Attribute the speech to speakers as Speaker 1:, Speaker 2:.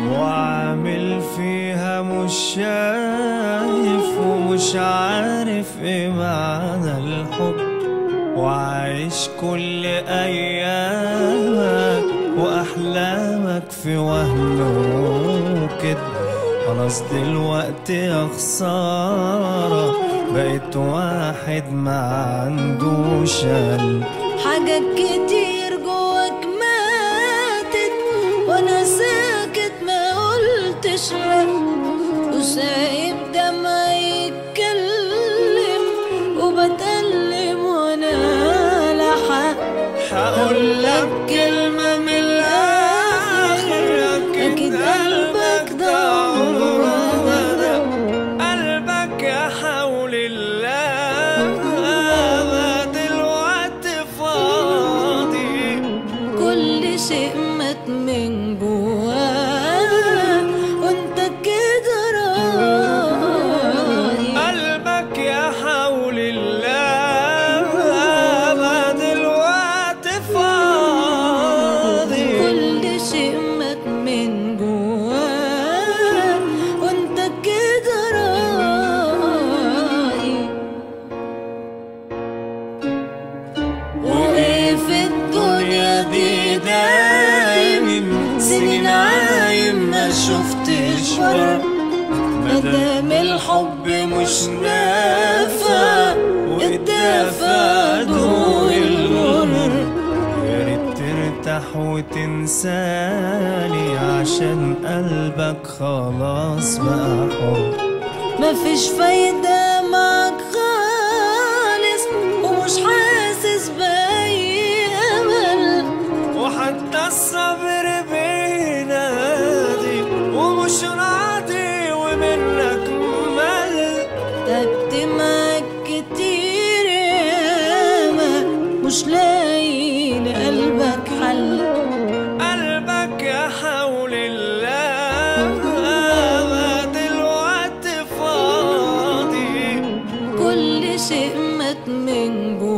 Speaker 1: وعامل فيها مش شايف ومش عارف ايه معنى الحب، وعايش كل ايامك واحلامك في وهم وكده. خلاص دلوقتي يا خسارة بقيت واحد ما عندوش قلب.
Speaker 2: حاجات كتير جواك ماتت وانا ساكت ما قلتش لا، وسايب دمعي يتكلم وبتألم وانا لا حق.
Speaker 1: هقولك كلمة من الآخر، أكيد قلبك ده عمره ما قلبك يا حول الله دلوقتي فاضي.
Speaker 2: كل شيء مات من جواه وانت كده راضي.
Speaker 1: قلبك يا حول الله دلوقتي فاضي.
Speaker 2: كل شيء مات من جواه وانت كده راضي.
Speaker 1: وايه في الدنيا دي دايم سنين عايم ما شفتش فرق، مادام الحب مش نافع والدافع دوق المر. يا ريت ترتاح وتنساني عشان قلبك خلاص بقى حر.
Speaker 2: مفيش فايدة معاك خالص ومش حاسس بأي أمل،
Speaker 1: وحتى الصبر بينادي ومش راضي ومنك مل.
Speaker 2: تعبت معاك كتير ياما مش لاقي لقلبك حل.
Speaker 1: قلبك يا حول الله دلوقتي فاضي.
Speaker 2: كل شيء مات من جوه